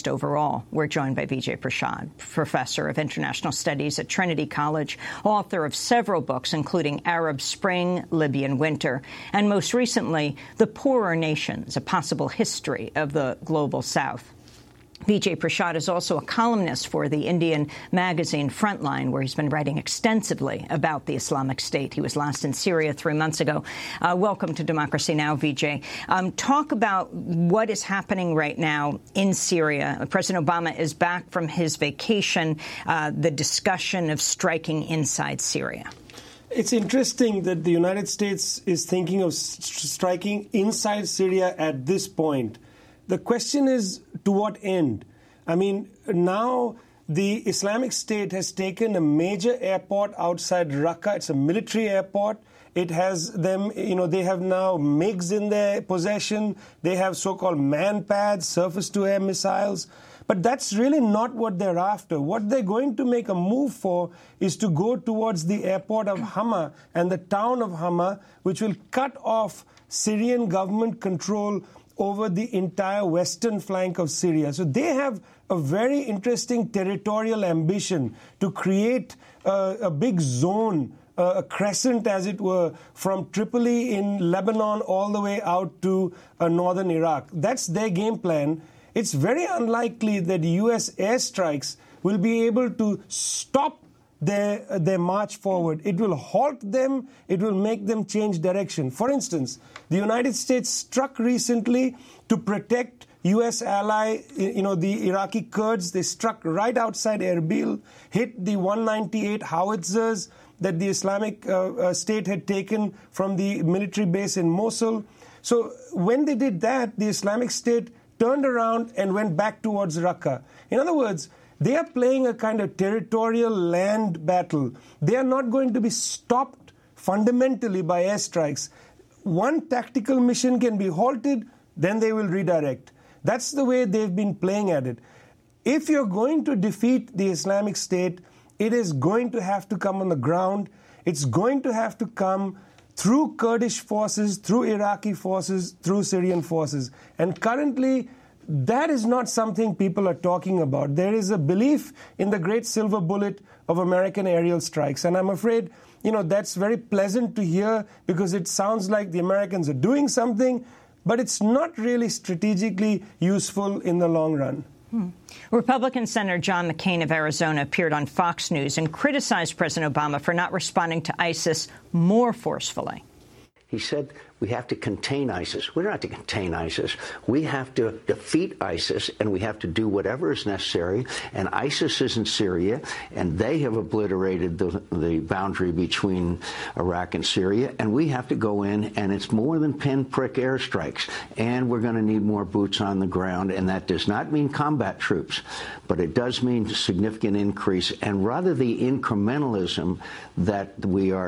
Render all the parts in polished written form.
most overall. We're joined by Vijay Prashad, professor of international studies at Trinity College, author of several books, including Arab Spring, Libyan Winter, and most recently, The Poorer Nations, a possible history of the global South. Vijay Prashad is also a columnist for the Indian magazine Frontline, where he's been writing extensively about the Islamic State. He was last in Syria 3 months ago. Welcome to Democracy Now!, Vijay. Talk about what is happening right now in Syria. President Obama is back from his vacation, the discussion of striking inside Syria. It's interesting that the United States is thinking of striking inside Syria at this point. The question is, to what end? I mean, now the Islamic State has taken a major airport outside Raqqa. It's a military airport. It has them, they have now MiGs in their possession. They have so-called man-pads, surface-to-air missiles. But that's really not what they're after. What they're going to make a move for is to go towards the airport of Hama and the town of Hama, which will cut off Syrian government control over the entire western flank of Syria. So they have a very interesting territorial ambition to create a big zone, a crescent, as it were, from Tripoli in Lebanon all the way out to northern Iraq. That's their game plan. It's very unlikely that U.S. airstrikes will be able to stop their march forward. It will halt them. It will make them change direction. For instance, the United States struck recently to protect U.S. ally, the Iraqi Kurds. They struck right outside Erbil, hit the 198 howitzers that the Islamic State had taken from the military base in Mosul. So when they did that, the Islamic State turned around and went back towards Raqqa. In other words, they are playing a kind of territorial land battle. They are not going to be stopped fundamentally by airstrikes. One tactical mission can be halted, then they will redirect. That's the way they've been playing at it. If you're going to defeat the Islamic State, it is going to have to come on the ground. It's going to have to come through Kurdish forces, through Iraqi forces, through Syrian forces. And currently, that is not something people are talking about. There is a belief in the great silver bullet of American aerial strikes. And I'm afraid, that's very pleasant to hear because it sounds like the Americans are doing something, but it's not really strategically useful in the long run. Republican Senator John McCain of Arizona appeared on Fox News and criticized President Obama for not responding to ISIS more forcefully. He said we have to contain ISIS. We're not to contain ISIS. We have to defeat ISIS, and we have to do whatever is necessary. And ISIS is in Syria, and they have obliterated the boundary between Iraq and Syria. And we have to go in, and it's more than pinprick airstrikes. And we're going to need more boots on the ground, and that does not mean combat troops, but it does mean significant increase. And rather the incrementalism that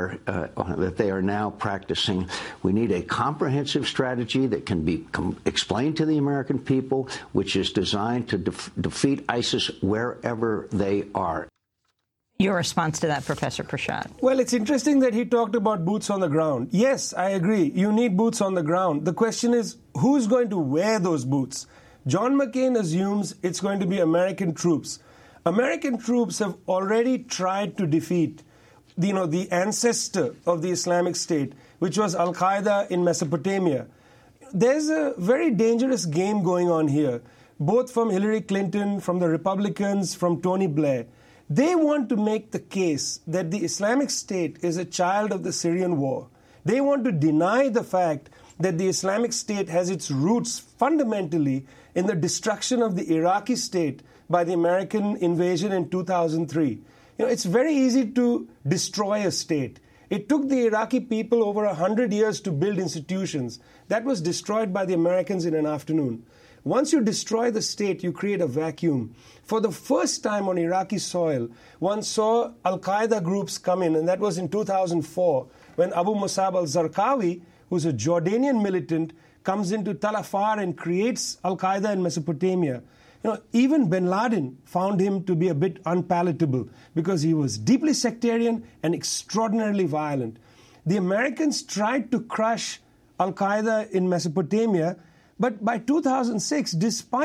that they are now practicing, we need a comprehensive strategy that can be explained to the American people, which is designed to defeat ISIS wherever they are. Your response to that, Professor Prashad? Well, it's interesting that he talked about boots on the ground. Yes, I agree. You need boots on the ground. The question is, who's going to wear those boots? John McCain assumes it's going to be American troops. American troops have already tried to defeat the ancestor of the Islamic State, which was Al-Qaeda in Mesopotamia. There's a very dangerous game going on here, both from Hillary Clinton, from the Republicans, from Tony Blair. They want to make the case that the Islamic State is a child of the Syrian war. They want to deny the fact that the Islamic State has its roots fundamentally in the destruction of the Iraqi state by the American invasion in 2003. It's very easy to destroy a state. It took the Iraqi people over 100 years to build institutions. That was destroyed by the Americans in an afternoon. Once you destroy the state, you create a vacuum. For the first time on Iraqi soil, one saw Al-Qaeda groups come in, and that was in 2004, when Abu Musab al-Zarqawi, who's a Jordanian militant, comes into Tal Afar and creates Al-Qaeda in Mesopotamia. Even bin Laden found him to be a bit unpalatable because he was deeply sectarian and extraordinarily violent. The Americans tried to crush Al-Qaeda in Mesopotamia, but by 2006, despite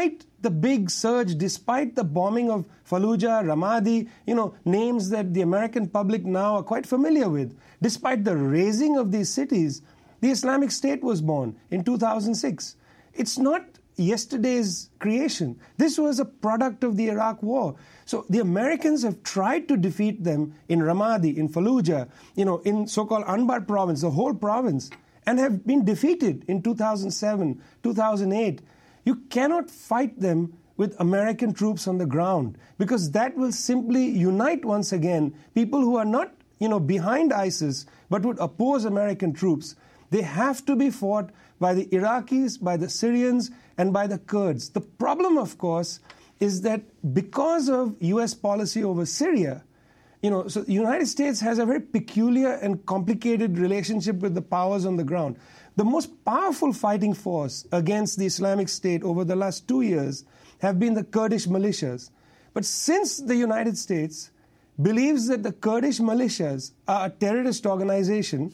the big surge, despite the bombing of Fallujah, Ramadi, names that the American public now are quite familiar with, despite the razing of these cities, the Islamic State was born in 2006. It's not yesterday's creation. This was a product of the Iraq War. So the Americans have tried to defeat them in Ramadi, in Fallujah, in so-called Anbar province, the whole province, and have been defeated in 2007, 2008. You cannot fight them with American troops on the ground, because that will simply unite once again people who are not, behind ISIS, but would oppose American troops. They have to be fought by the Iraqis, by the Syrians, and by the Kurds. The problem, of course, is that because of U.S. policy over Syria, so the United States has a very peculiar and complicated relationship with the powers on the ground. The most powerful fighting force against the Islamic State over the last 2 years have been the Kurdish militias. But since the United States believes that the Kurdish militias are a terrorist organization,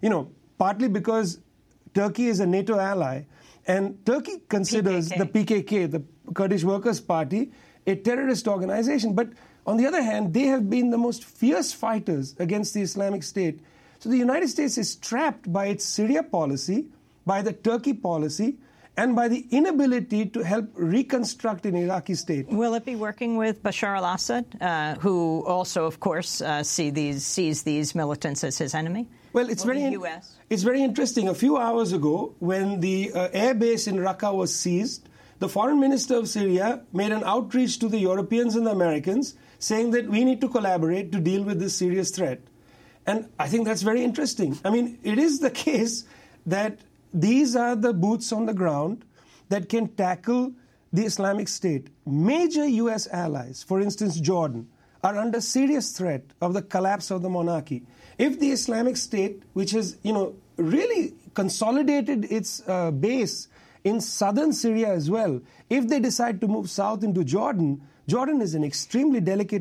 partly because Turkey is a NATO ally, and Turkey considers the PKK, the Kurdish Workers' Party, a terrorist organization. But on the other hand, they have been the most fierce fighters against the Islamic State. So the United States is trapped by its Syria policy, by the Turkey policy, and by the inability to help reconstruct an Iraqi state. Will it be working with Bashar al-Assad, who also, of course, sees these militants as his enemy? Well, it's very interesting. A few hours ago, when the air base in Raqqa was seized, the foreign minister of Syria made an outreach to the Europeans and the Americans, saying that we need to collaborate to deal with this serious threat. And I think that's very interesting. I mean, it is the case that these are the boots on the ground that can tackle the Islamic State. Major U.S. allies, for instance, Jordan, are under serious threat of the collapse of the monarchy. If the Islamic State, which has, really consolidated its base in southern Syria as well, if they decide to move south into Jordan, Jordan is in an extremely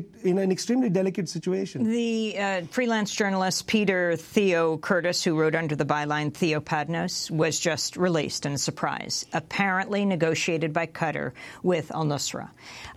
delicate situation. The freelance journalist Peter Theo Curtis, who wrote under the byline Theo Padnos, was just released in a surprise, apparently negotiated by Qatar with al-Nusra.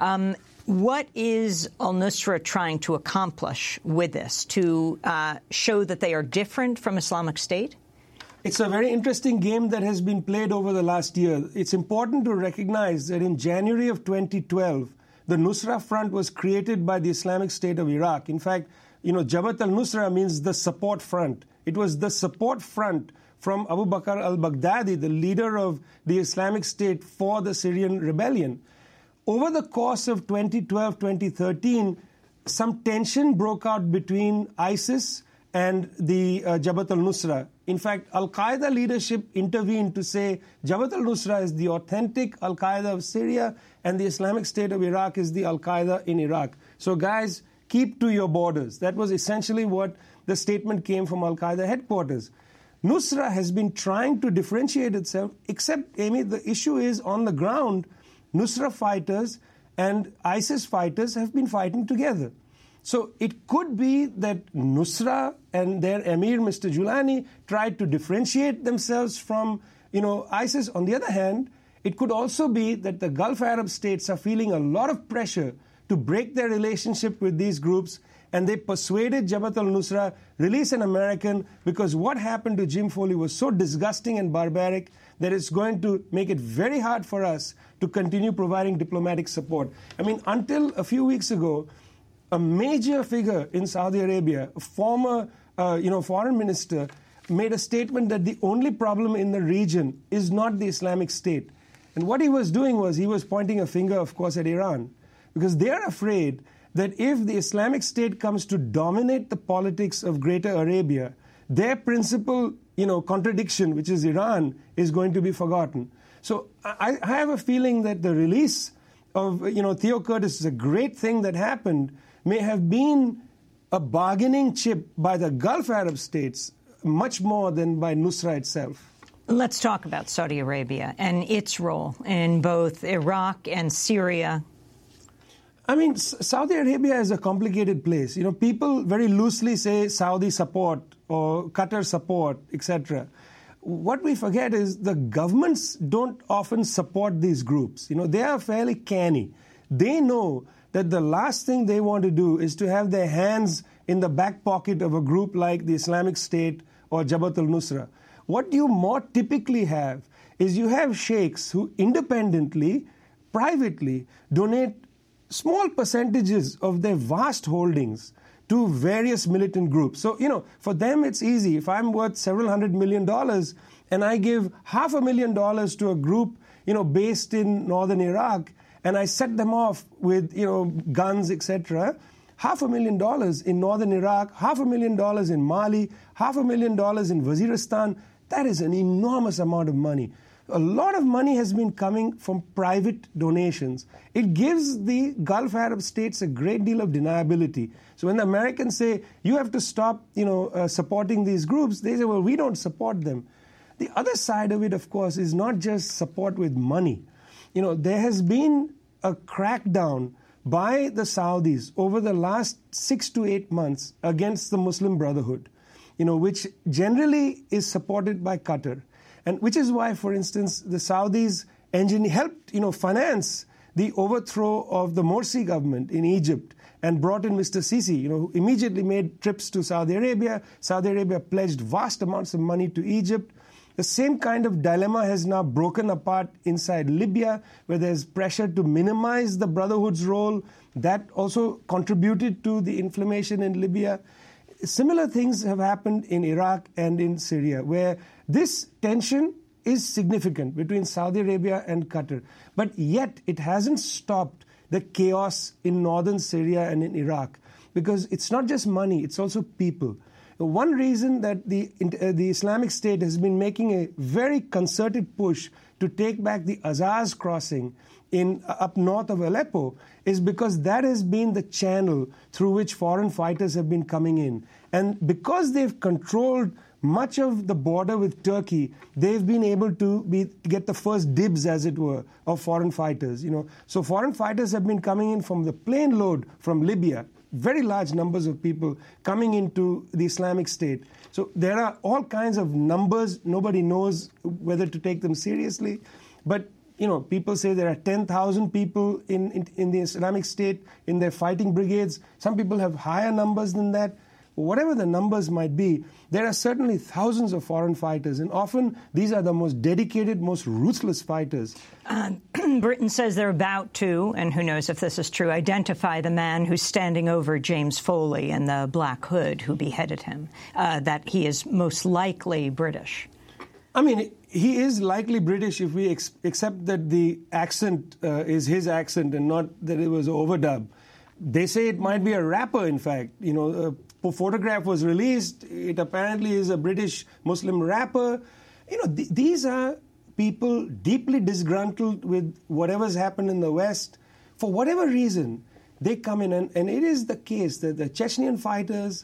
What is al-Nusra trying to accomplish with this, to show that they are different from Islamic State? It's a very interesting game that has been played over the last year. It's important to recognize that in January of 2012, the Nusra Front was created by the Islamic State of Iraq. In fact, Jabhat al-Nusra means the support front. It was the support front from Abu Bakr al-Baghdadi, the leader of the Islamic State, for the Syrian rebellion. Over the course of 2012-2013, some tension broke out between ISIS and the Jabhat al-Nusra. In fact, Al-Qaeda leadership intervened to say Jabhat al-Nusra is the authentic Al-Qaeda of Syria and the Islamic State of Iraq is the Al-Qaeda in Iraq. So guys, keep to your borders. That was essentially what the statement came from Al-Qaeda headquarters. Nusra has been trying to differentiate itself, except, Amy, the issue is on the ground, Nusra fighters and ISIS fighters have been fighting together. So it could be that Nusra and their emir, Mr. Julani, tried to differentiate themselves from, ISIS. On the other hand, it could also be that the Gulf Arab states are feeling a lot of pressure to break their relationship with these groups, and they persuaded Jabhat al-Nusra release an American, because what happened to Jim Foley was so disgusting and barbaric that it's going to make it very hard for us to continue providing diplomatic support. I mean, until a few weeks ago, a major figure in Saudi Arabia, a former foreign minister, made a statement that the only problem in the region is not the Islamic State. And what he was doing was he was pointing a finger, of course, at Iran, because they're afraid that if the Islamic State comes to dominate the politics of Greater Arabia, their principal, contradiction, which is Iran, is going to be forgotten. So I have a feeling that the release of, Theo Curtis is a great thing that happened, may have been a bargaining chip by the Gulf Arab states much more than by Nusra itself. Let's talk about Saudi Arabia and its role in both Iraq and Syria. I mean, Saudi Arabia is a complicated place. People very loosely say Saudi support or Qatar support, etc. what we forget is the governments don't often support these groups. They are fairly canny. They know that the last thing they want to do is to have their hands in the back pocket of a group like the Islamic State or Jabhat al-Nusra. What you more typically have is you have sheikhs who independently, privately, donate small percentages of their vast holdings to various militant groups. So, for them it's easy. If I'm worth several $100 million and I give $500,000 to a group, based in northern Iraq, and I set them off with, guns, etc., $500,000 in northern Iraq, $500,000 in Mali, $500,000 in Waziristan, that is an enormous amount of money. A lot of money has been coming from private donations. It gives the Gulf Arab states a great deal of deniability. So when the Americans say, you have to stop, supporting these groups, they say, well, we don't support them. The other side of it, of course, is not just support with money. There has been a crackdown by the Saudis over the last 6 to 8 months against the Muslim Brotherhood, which generally is supported by Qatar. And which is why, for instance, the Saudis helped, finance the overthrow of the Morsi government in Egypt and brought in Mr. Sisi, who immediately made trips to Saudi Arabia. Saudi Arabia pledged vast amounts of money to Egypt. The same kind of dilemma has now broken apart inside Libya, where there's pressure to minimize the Brotherhood's role. That also contributed to the inflammation in Libya. Similar things have happened in Iraq and in Syria, where this tension is significant between Saudi Arabia and Qatar. But yet it hasn't stopped the chaos in northern Syria and in Iraq, because it's not just money, it's also people. One reason that the Islamic State has been making a very concerted push to take back the Azaz crossing up north of Aleppo is because that has been the channel through which foreign fighters have been coming in. And because they've controlled much of the border with Turkey, they've been able to get the first dibs, as it were, of foreign fighters. So foreign fighters have been coming in from the plane load from Libya, very large numbers of people coming into the Islamic State. So there are all kinds of numbers. Nobody knows whether to take them seriously. But, people say there are 10,000 people in the Islamic State in their fighting brigades. Some people have higher numbers than that. Whatever the numbers might be, there are certainly thousands of foreign fighters, and often these are the most dedicated, most ruthless fighters. Britain says they're about to, and who knows if this is true, identify the man who's standing over James Foley in the black hood who beheaded him, that he is most likely British. I mean, he is likely British if we accept that the accent is his accent and not that it was overdub. They say it might be a rapper, in fact. A photograph was released. It apparently is a British Muslim rapper. These are people deeply disgruntled with whatever's happened in the West. For whatever reason, they come in, and it is the case that the Chechnyan fighters,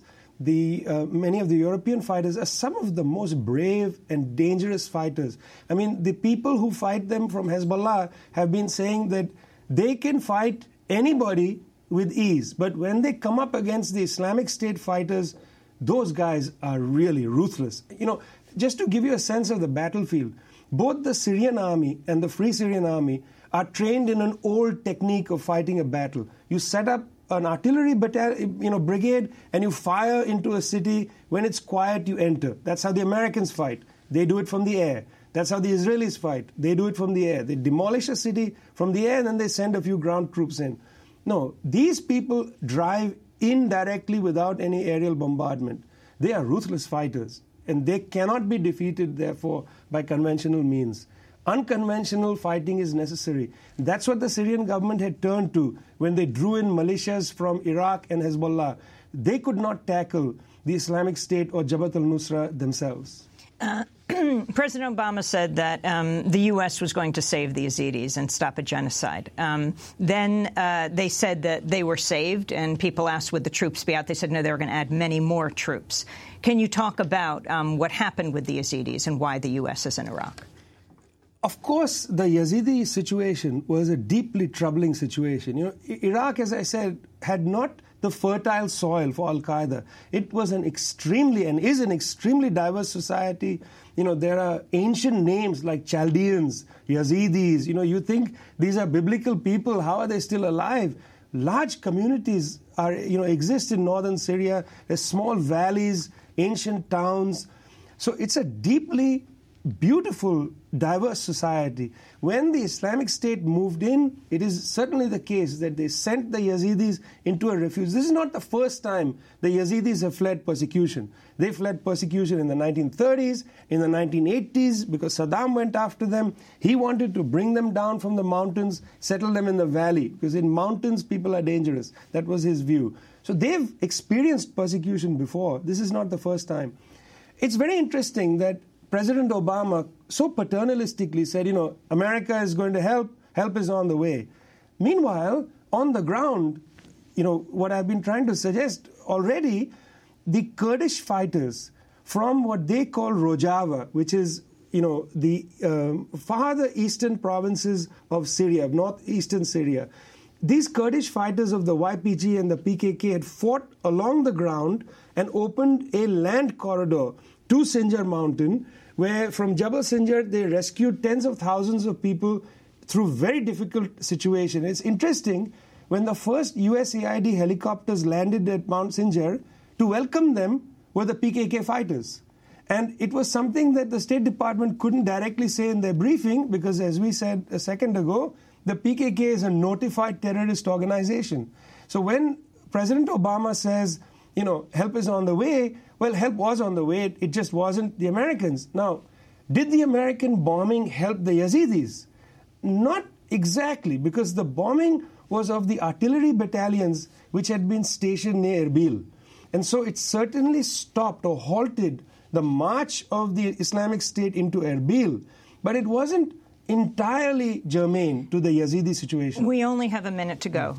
many of the European fighters are some of the most brave and dangerous fighters. I mean, the people who fight them from Hezbollah have been saying that they can fight anybody with ease. But when they come up against the Islamic State fighters, those guys are really ruthless. Just to give you a sense of the battlefield, both the Syrian army and the Free Syrian Army are trained in an old technique of fighting a battle. You set up an artillery brigade and you fire into a city. When it's quiet, you enter. That's how the Americans fight. They do it from the air. That's how the Israelis fight. They do it from the air. They demolish a city from the air and then they send a few ground troops in. No, these people drive indirectly without any aerial bombardment. They are ruthless fighters, and they cannot be defeated, therefore, by conventional means. Unconventional fighting is necessary. That's what the Syrian government had turned to when they drew in militias from Iraq and Hezbollah. They could not tackle the Islamic State or Jabhat al-Nusra themselves. President Obama said that the U.S. was going to save the Yazidis and stop a genocide. Then they said that they were saved, and people asked, would the troops be out? They said, no, they were going to add many more troops. Can you talk about what happened with the Yazidis and why the U.S. is in Iraq? Of course, the Yazidi situation was a deeply troubling situation. Iraq, as I said, had not the fertile soil for Al-Qaeda. It was an extremely and is an extremely diverse society. There are ancient names like Chaldeans, Yazidis. You think these are biblical people. How are they still alive? Large communities exist in northern Syria. There's small valleys, ancient towns. So it's a deeply beautiful, diverse society. When the Islamic State moved in, it is certainly the case that they sent the Yazidis into a refuge. This is not the first time the Yazidis have fled persecution. They fled persecution in the 1930s, in the 1980s, because Saddam went after them. He wanted to bring them down from the mountains, settle them in the valley, because in mountains people are dangerous. That was his view. So they've experienced persecution before. This is not the first time. It's very interesting that President Obama so paternalistically said, America is going to help is on the way. Meanwhile, on the ground, what I've been trying to suggest already, the Kurdish fighters from what they call Rojava, which is, the farther eastern provinces of Syria, of northeastern Syria, these Kurdish fighters of the YPG and the PKK had fought along the ground and opened a land corridor to Sinjar Mountain, where from Jabal Sinjar they rescued tens of thousands of people through very difficult situation. It's interesting, when the first USAID helicopters landed at Mount Sinjar, to welcome them were the PKK fighters. And it was something that the State Department couldn't directly say in their briefing, because as we said a second ago, the PKK is a notified terrorist organization. So when President Obama says, help is on the way, well, help was on the way, it just wasn't the Americans. Now, did the American bombing help the Yazidis? Not exactly, because the bombing was of the artillery battalions which had been stationed near Erbil. And so it certainly stopped or halted the march of the Islamic State into Erbil. But it wasn't entirely germane to the Yazidi situation. We only have a minute to go.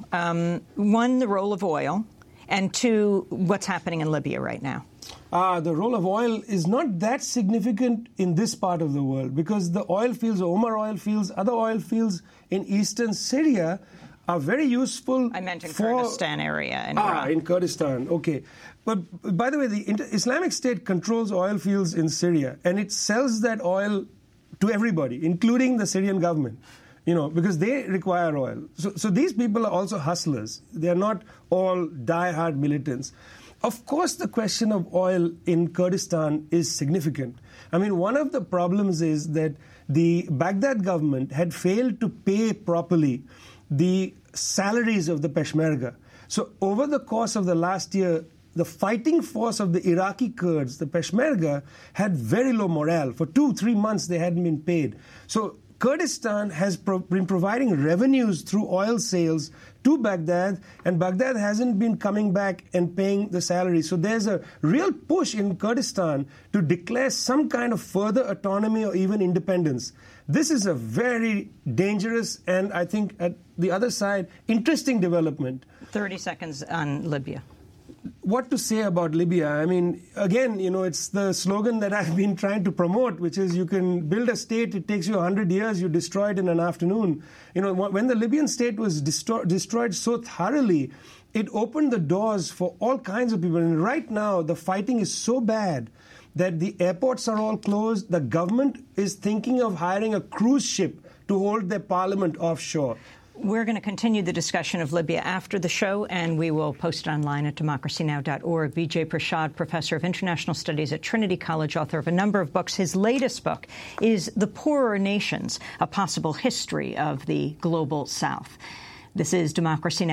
One, the role of oil, and two, what's happening in Libya right now. The role of oil is not that significant in this part of the world, because the oil fields, Omar oil fields, other oil fields in eastern Syria are very useful. I meant in Kurdistan area in Iraq. In Kurdistan, okay. But by the way, the Islamic State controls oil fields in Syria, and it sells that oil to everybody, including the Syrian government, because they require oil. So these people are also hustlers. They are not all die-hard militants. Of course, the question of oil in Kurdistan is significant. I mean, one of the problems is that the Baghdad government had failed to pay properly the salaries of the Peshmerga. So over the course of the last year, the fighting force of the Iraqi Kurds, the Peshmerga, had very low morale. For 2-3 months, they hadn't been paid. So Kurdistan has been providing revenues through oil sales to Baghdad, and Baghdad hasn't been coming back and paying the salary. So there's a real push in Kurdistan to declare some kind of further autonomy or even independence. This is a very dangerous and, I think, at the other side, interesting development. 30 seconds on Libya. What to say about Libya? I mean, again, it's the slogan that I've been trying to promote, which is you can build a state, it takes you 100 years, you destroy it in an afternoon. When the Libyan state was destroyed so thoroughly, it opened the doors for all kinds of people. And right now, the fighting is so bad that the airports are all closed. The government is thinking of hiring a cruise ship to hold their parliament offshore. We're going to continue the discussion of Libya after the show, and we will post it online at democracynow.org. Vijay Prashad, professor of international studies at Trinity College, author of a number of books. His latest book is The Poorer Nations, A Possible History of the Global South. This is Democracy Now!